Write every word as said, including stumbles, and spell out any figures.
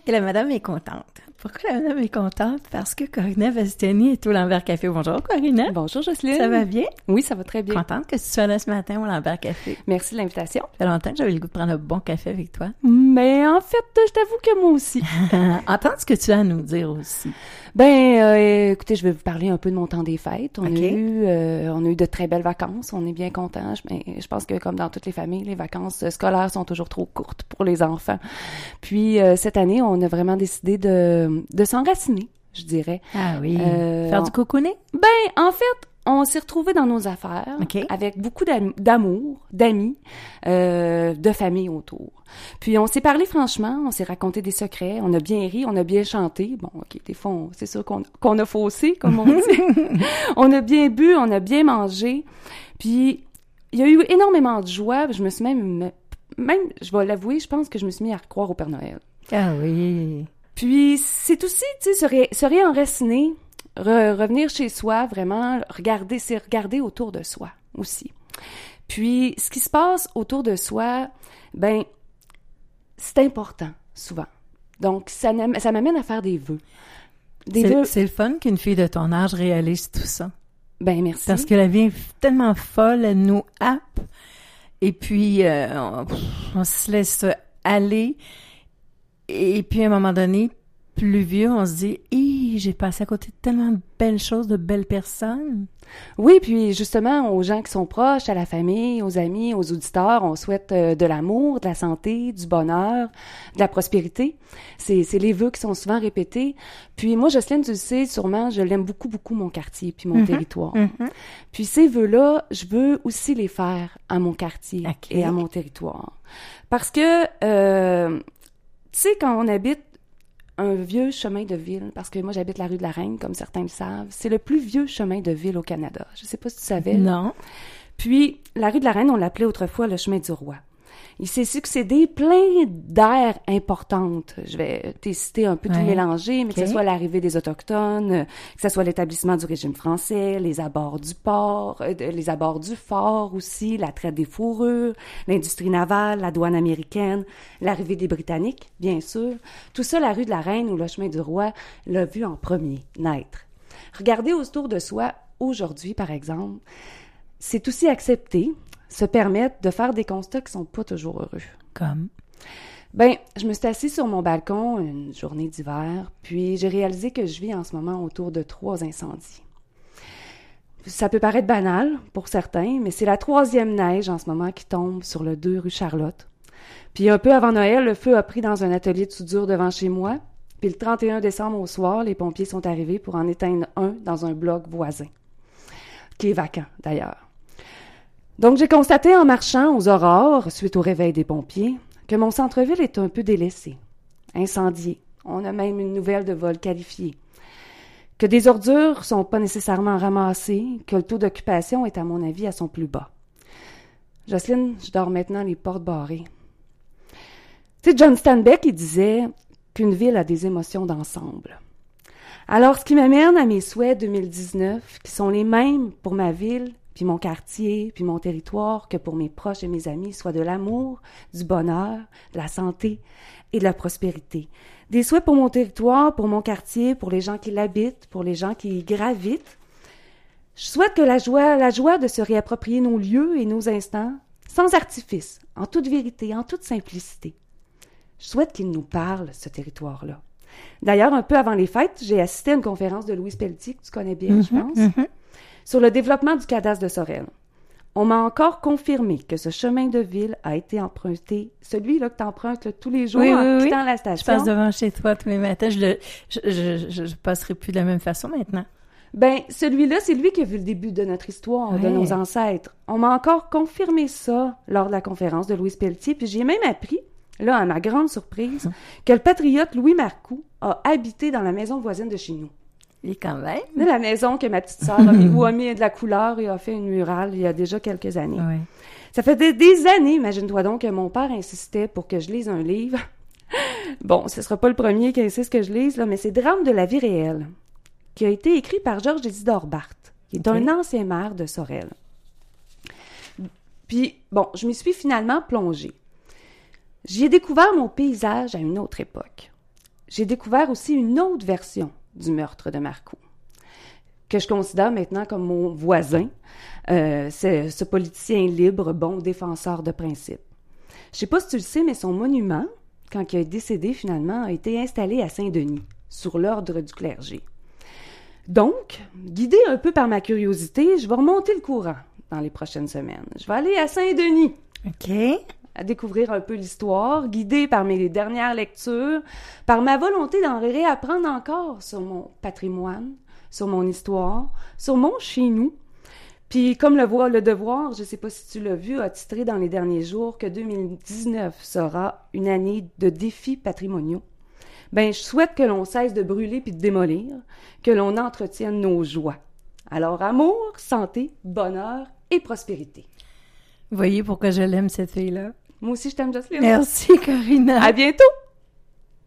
Et la madame est contente. Pourquoi la madame est contente? Parce que Corinna Bastiani est au Lambert Café. Bonjour, Corinna. Bonjour, Jocelyne. Ça va bien? Oui, ça va très bien. Contente que tu sois là ce matin au Lambert Café. Merci de l'invitation. Ça fait longtemps que j'avais le goût de prendre un bon café avec toi. Mais en fait, je t'avoue que moi aussi. Entends ce que tu as à nous dire aussi. Ben, euh, écoutez, je vais vous parler un peu de mon temps des fêtes. On Okay. a eu, euh, on a eu de très belles vacances. On est bien contents. Mais je pense que comme dans toutes les familles, les vacances scolaires sont toujours trop courtes pour les enfants. Puis euh, cette année, on a vraiment décidé de, de s'enraciner, je dirais. Ah oui. Euh, Faire on- du cocooning? Ben, en fait, on s'est retrouvés dans nos affaires OK. avec beaucoup d'am- d'amour, d'amis, euh, de famille autour. Puis on s'est parlé franchement, on s'est raconté des secrets, on a bien ri, on a bien chanté. Bon, OK, des fois, on- c'est sûr qu'on qu'on a faussé, comme on dit. On a bien bu, on a bien mangé. Puis il y a eu énormément de joie. Je me suis même, même, je vais l'avouer, je pense que je me suis mis à croire au Père Noël. Ah oui. Puis c'est aussi, tu sais, se, ré, se réenraciner, re- revenir chez soi, vraiment, regarder, c'est regarder autour de soi aussi. Puis ce qui se passe autour de soi, ben, c'est important, souvent. Donc, ça, n'am- ça m'amène à faire des vœux. Des C'est, vœux, c'est le fun qu'une fille de ton âge réalise tout ça. ben merci. Parce que la vie est tellement folle, elle nous happe. Et puis, euh, on, on se laisse aller. Et puis, à un moment donné, plus vieux, on se dit, hi, j'ai passé à côté de tellement de belles choses, de belles personnes. Oui, puis justement, aux gens qui sont proches, à la famille, aux amis, aux auditeurs, on souhaite euh, de l'amour, de la santé, du bonheur, de la prospérité. C'est, c'est les vœux qui sont souvent répétés. Puis moi, Jocelyne, tu le sais, sûrement, je l'aime beaucoup, beaucoup, mon quartier, puis mon Mhm. territoire. Mm-hmm. Puis ces vœux-là, je veux aussi les faire à mon quartier Ok. et à mon territoire. Parce que, euh, tu sais, quand on habite un vieux chemin de ville, parce que moi, j'habite la rue de la Reine, comme certains le savent, c'est le plus vieux chemin de ville au Canada. Je sais pas si tu savais. Non. Puis, la rue de la Reine, on l'appelait autrefois le chemin du roi. Il s'est succédé plein d'aires importantes. Je vais t'y citer un peu tout Ouais. mélanger, mais Ok. que ce soit l'arrivée des Autochtones, euh, que ce soit l'établissement du régime français, les abords du port, euh, de- les abords du fort aussi, la traite des fourrures, l'industrie navale, la douane américaine, l'arrivée des Britanniques, bien sûr. Tout ça, la rue de la Reine ou le chemin du roi l'a vu en premier naître. Regardez autour de soi aujourd'hui, par exemple, c'est aussi accepter, se permettre de faire des constats qui sont pas toujours heureux. Comme. Ben, je me suis assise sur mon balcon une journée d'hiver, puis j'ai réalisé que je vis en ce moment autour de trois incendies. Ça peut paraître banal pour certains, mais c'est la troisième neige en ce moment qui tombe sur le deux rue Charlotte. Puis un peu avant Noël, le feu a pris dans un atelier de soudure devant chez moi, puis le trente et un décembre au soir, les pompiers sont arrivés pour en éteindre un dans un bloc voisin, qui est vacant d'ailleurs. Donc, j'ai constaté en marchant aux aurores, suite au réveil des pompiers, que mon centre-ville est un peu délaissé, incendié. On a même une nouvelle de vol qualifié. Que des ordures sont pas nécessairement ramassées, que le taux d'occupation est, à mon avis, à son plus bas. Jocelyne, je dors maintenant les portes barrées. Tu sais, John Steinbeck, il disait qu'une ville a des émotions d'ensemble. Alors, ce qui m'amène à mes souhaits deux mille dix-neuf, qui sont les mêmes pour ma ville, puis mon quartier, puis mon territoire, que pour mes proches et mes amis, soit de l'amour, du bonheur, de la santé et de la prospérité. Des souhaits pour mon territoire, pour mon quartier, pour les gens qui l'habitent, pour les gens qui y gravitent. Je souhaite que la joie, la joie de se réapproprier nos lieux et nos instants, sans artifice, en toute vérité, en toute simplicité. Je souhaite qu'il nous parle, ce territoire-là. D'ailleurs, un peu avant les fêtes, j'ai assisté à une conférence de Louise Pelletier, que tu connais bien, Mm-hmm, je pense, mm-hmm. sur le développement du cadastre de Sorel. On m'a encore confirmé que ce chemin de ville a été emprunté, celui-là que tu empruntes là, tous les jours Oui, en oui, quittant oui. la Je station. passe devant chez toi tous les matins. Je le, je, je, je, je passerai plus de la même façon maintenant. Ben, celui-là, c'est lui qui a vu le début de notre histoire, de Ouais. nos ancêtres. On m'a encore confirmé ça lors de la conférence de Louise Pelletier, puis j'ai même appris, là, à ma grande surprise, que le patriote Louis Marcoux a habité dans la maison voisine de chez nous. Et quand même. C'est la maison que ma petite sœur a mis, où a mis de la couleur et a fait une murale il y a déjà quelques années. Oui. Ça fait des, des années, imagine-toi donc, que mon père insistait pour que je lise un livre. Bon, ce sera pas le premier qui insiste que je lise, là, mais c'est Drame de la vie réelle, qui a été écrit par Georges Isidore Barthes, qui est Okay. un ancien maire de Sorel. Puis, bon, je m'y suis finalement plongée. J'y ai découvert mon paysage à une autre époque. j'ai découvert aussi une autre version du meurtre de Marcoux, que je considère maintenant comme mon voisin, euh, c'est ce politicien libre, bon défenseur de principes. Je sais pas si tu le sais, mais son monument, quand il est décédé finalement, a été installé à Saint-Denis, sur l'ordre du clergé. Donc, guidée un peu par ma curiosité, je vais remonter le courant dans les prochaines semaines. Je vais aller à Saint-Denis. OK. À découvrir un peu l'histoire, guidée par mes dernières lectures, par ma volonté d'en réapprendre encore sur mon patrimoine, sur mon histoire, sur mon chez-nous. Puis, comme le voit le Devoir, je ne sais pas si tu l'as vu, a titré dans les derniers jours que deux mille dix-neuf sera une année de défis patrimoniaux. Ben, je souhaite que l'on cesse de brûler puis de démolir, que l'on entretienne nos joies. Alors, amour, santé, bonheur et prospérité. Vous voyez pourquoi je l'aime, cette fille-là? Moi aussi, je t'aime, Jocelyne. Merci, Corinna. À bientôt!